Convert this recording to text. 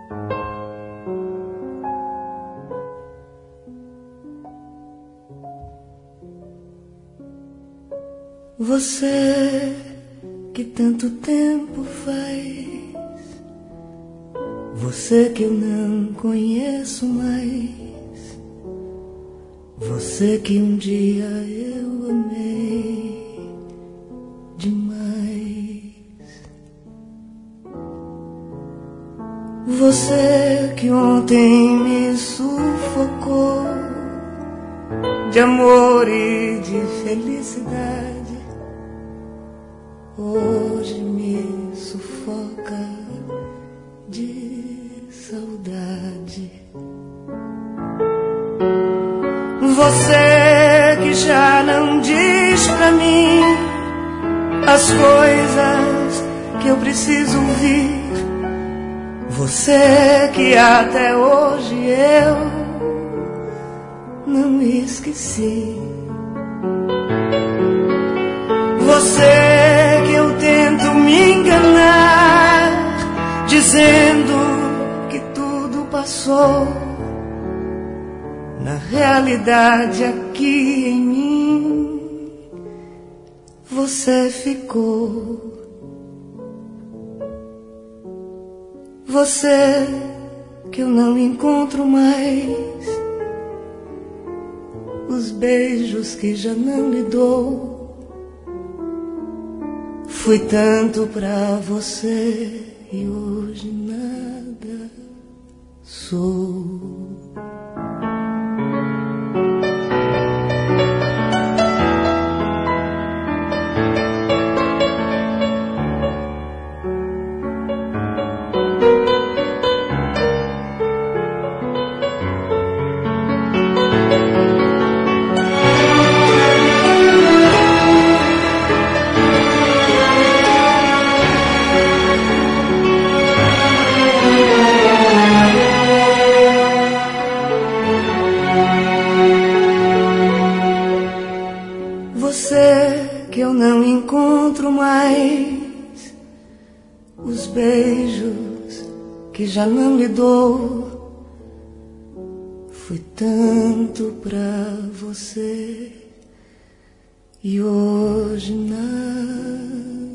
Você que tanto tempo faz, você que eu não conheço mais, você que um dia eu amei demais. Você que ontem me sufocou de amor e de felicidade, hoje me sufoca de saudade. Você que já não diz pra mim as coisas que eu preciso ouvir, você que até hoje eu não esqueci. Você que eu tento me enganar, dizendo que tudo passou, na realidade aqui em mim você ficou. Você que eu não encontro mais, os beijos que já não lhe dou, fui tanto pra você e hoje nada sou. Você que eu não encontro mais, os beijos que já não lhe dou, fui tanto pra você e hoje nada